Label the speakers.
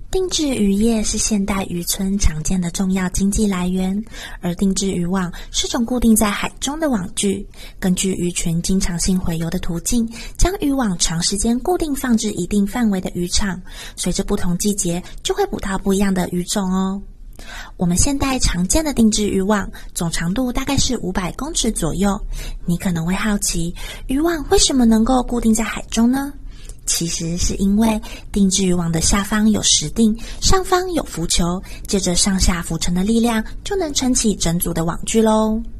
Speaker 1: 定制渔业是现代渔村常见的重要经济来源，而定制渔网是种固定在海中的网具，根据鱼群经常性洄游的途径，将渔网长时间固定放置一定范围的渔场，随着不同季节就会捕到不一样的鱼种哦。我们现代常见的定制渔网总长度大概是500公尺左右，你可能会好奇，渔网为什么能够固定在海中呢？其实是因为定制渔网的下方有石锭，上方有浮球，借着上下浮沉的力量，就能撑起整组的网具咯。